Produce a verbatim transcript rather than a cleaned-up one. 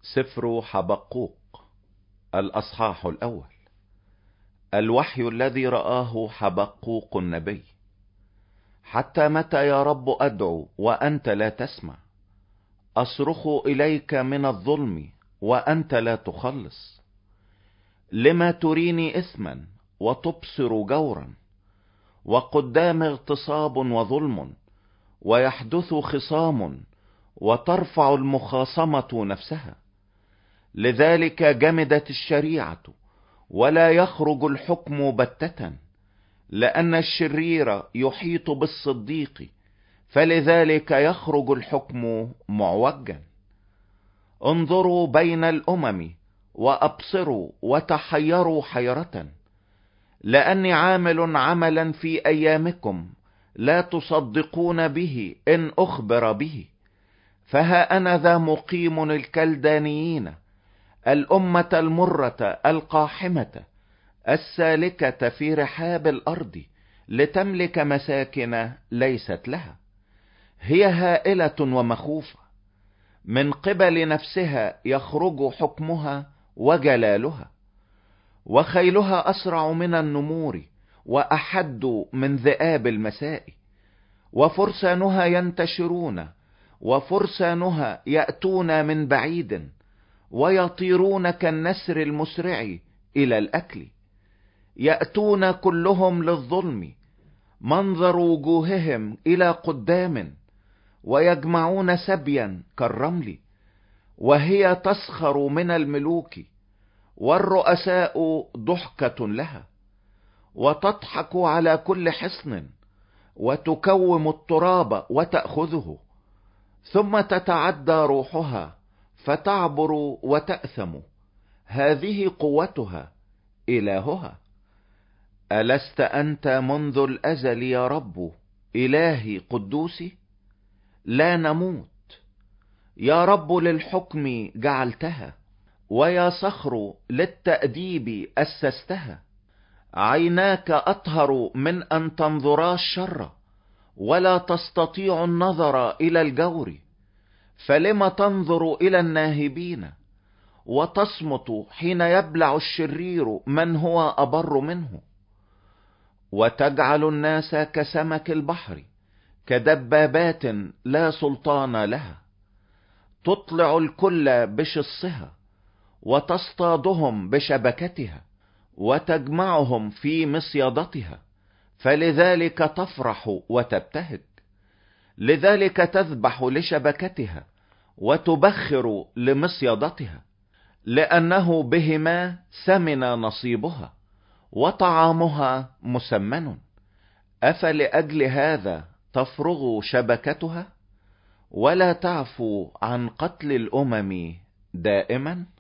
سفر حبقوق الأصحاح الأول. الوحي الذي رآه حبقوق النبي. حتى متى يا رب أدعو وأنت لا تسمع؟ أصرخ إليك من الظلم وأنت لا تخلص. لما تريني إثما وتبصر جورا، وقدام اغتصاب وظلم، ويحدث خصام، وترفع المخاصمة نفسها. لذلك جمدت الشريعة ولا يخرج الحكم بتة، لأن الشرير يحيط بالصديق، فلذلك يخرج الحكم معوجا. انظروا بين الأمم وأبصروا وتحيروا حيرة، لأني عامل عملا في أيامكم لا تصدقون به إن أخبر به. فها أنا ذا مقيم الكلدانيين، الأمة المرة القاحمة السالكة في رحاب الأرض، لتملك مساكن ليست لها. هي هائلة ومخوفة، من قبل نفسها يخرج حكمها وجلالها. وخيلها أسرع من النمور، وأحد من ذئاب المساء. وفرسانها ينتشرون، وفرسانها يأتون من بعيد، ويطيرون كالنسر المسرع إلى الأكل. يأتون كلهم للظلم، منظر وجوههم إلى قدام، ويجمعون سبيا كالرمل. وهي تسخر من الملوك، والرؤساء ضحكة لها. وتضحك على كل حصن، وتكوم التراب وتأخذه. ثم تتعدى روحها فتعبر وتأثم. هذه قوتها إلهها. ألست أنت منذ الأزل يا رب إلهي قدوسي؟ لا نموت يا رب، للحكم جعلتها، ويا صخر للتأديب أسستها. عيناك أطهر من أن تنظرا الشر، ولا تستطيع النظر إلى الجور. فلم تنظر إلى الناهبين، وتصمت حين يبلع الشرير من هو أبر منه. وتجعل الناس كسمك البحر، كدبابات لا سلطان لها. تطلع الكل بشصها، وتصطادهم بشبكتها، وتجمعهم في مصيدتها. فلذلك تفرح وتبتهج، لذلك تذبح لشبكتها، وتبخر لمصيدتها. لأنه بهما سمن نصيبها، وطعامها مسمن. أفلأجل هذا تفرغ شبكتها، ولا تعفو عن قتل الأمم دائما؟